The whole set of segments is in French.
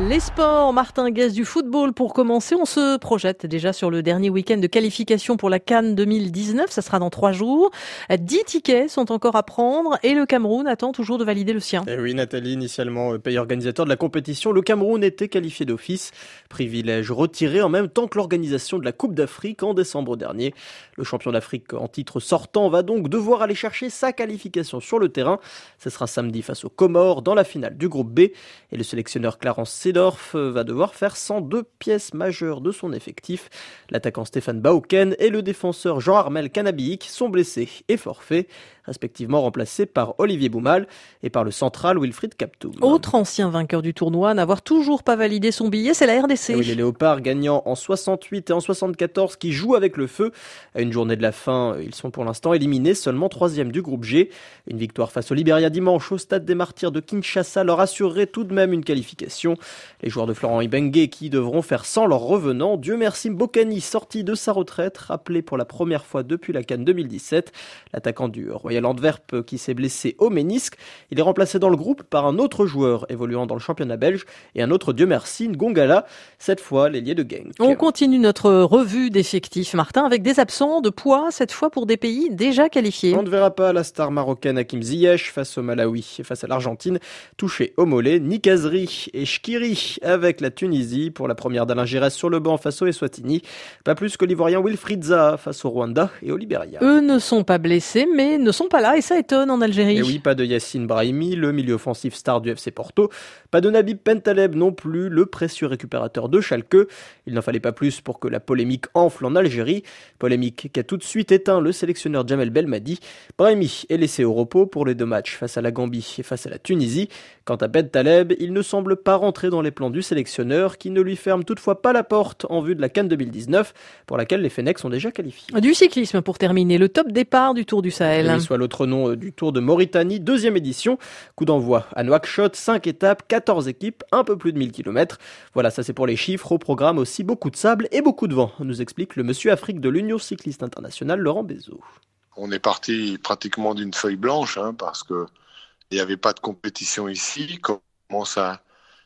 Les sports, Martin Guez du football pour commencer. On se projette déjà sur le dernier week-end de qualification pour la CAN 2019. Ça sera dans 3 jours. 10 tickets sont encore à prendre et le Cameroun attend toujours de valider le sien. Et oui, Nathalie, initialement pays organisateur de la compétition, le Cameroun était qualifié d'office. Privilège retiré en même temps que l'organisation de la Coupe d'Afrique en décembre dernier. Le champion d'Afrique en titre sortant va donc devoir aller chercher sa qualification sur le terrain. Ce sera samedi face aux Comores dans la finale du groupe B. Et le sélectionneur Clarence Seedorf va devoir faire sans 2 pièces majeures de son effectif. L'attaquant Stéphane Bauken et le défenseur Jean-Armel Canabiik sont blessés et forfaits, respectivement remplacés par Olivier Boumal et par le central Wilfried Kaptoum. Autre ancien vainqueur du tournoi à n'avoir toujours pas validé son billet, c'est la RDC. Et oui, les Léopards gagnant en 68 et en 74 qui jouent avec le feu. À une journée de la fin, ils sont pour l'instant éliminés, seulement 3e du groupe G. Une victoire face au Libéria dimanche au stade des Martyrs de Kinshasa leur assurerait tout de même une qualification. Les joueurs de Florent Ibenge qui devront faire sans leur revenant. Dieu merci Mbokani, sorti de sa retraite, rappelé pour la première fois depuis la CAN 2017. L'attaquant du Royal Antwerp qui s'est blessé au ménisque. Il est remplacé dans le groupe par un autre joueur évoluant dans le championnat belge et un autre Dieu merci Ngongala, cette fois l'ailier de Genk. On continue notre revue d'effectifs, Martin, avec des absents de poids, cette fois pour des pays déjà qualifiés. On ne verra pas la star marocaine Hakim Ziyech face au Malawi et face à l'Argentine, touché au mollet, ni Kazri et Shkiri avec la Tunisie pour la première d'Alain Giresse sur le banc face au Eswatini, pas plus que l'Ivoirien Wilfried Zaha face au Rwanda et au Libéria. Eux ne sont pas blessés, mais ne sont pas là et ça étonne en Algérie. Et oui, pas de Yassine Brahimi, le milieu offensif star du FC Porto, pas de Nabib Bentaleb non plus, le précieux récupérateur de Schalke. Il n'en fallait pas plus pour que la polémique enfle en Algérie, polémique qui a tout de suite éteint le sélectionneur Djamel Belmadi. Brahimi est laissé au repos pour les 2 matchs face à la Gambie et face à la Tunisie. Quant à Bentaleb, il ne semble pas rentrer dans les plans du sélectionneur qui ne lui ferme toutefois pas la porte en vue de la CAN 2019 pour laquelle les Fennecs sont déjà qualifiés. Du cyclisme pour terminer, le top départ du Tour du Sahel. Et soit l'autre nom du Tour de Mauritanie, 2e édition. Coup d'envoi à Nouakchott, 5 étapes, 14 équipes, un peu plus de 1000 km. Voilà, ça c'est pour les chiffres. Au programme aussi beaucoup de sable et beaucoup de vent, nous explique le monsieur Afrique de l'Union cycliste internationale, Laurent Bézot. On est parti pratiquement d'une feuille blanche parce que il n'y avait pas de compétition ici. Il commence à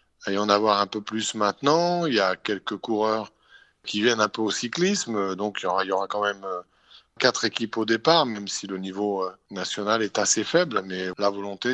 y en avoir un peu plus maintenant. Il y a quelques coureurs qui viennent un peu au cyclisme. Donc il y aura quand même 4 équipes au départ, même si le niveau national est assez faible. Mais la volonté,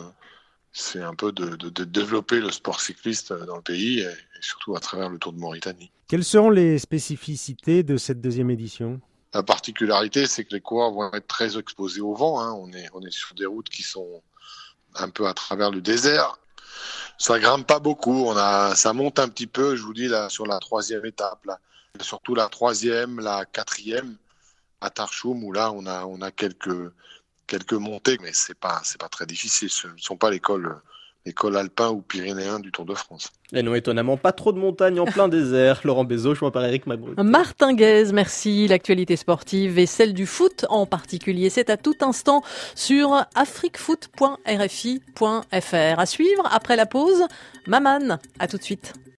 c'est un peu de développer le sport cycliste dans le pays et surtout à travers le Tour de Mauritanie. Quelles seront les spécificités de cette 2e édition ? La particularité, c'est que les coureurs vont être très exposés au vent. On est sur des routes qui sont un peu à travers le désert. Ça grimpe pas beaucoup. Ça monte un petit peu, je vous dis, là, sur la 3e étape. Là. Surtout la 3e, la 4e, à Tarchoum, où là, on a quelques montées. Mais c'est pas très difficile. Ce ne sont pas l'école alpin ou pyrénéen du Tour de France. Et non, étonnamment, pas trop de montagnes en plein désert. Laurent Bézot, je par Eric Mabrut. Martin Guez, merci. L'actualité sportive et celle du foot en particulier, c'est à tout instant sur afriquefoot.rfi.fr. À suivre après la pause, Maman. À tout de suite.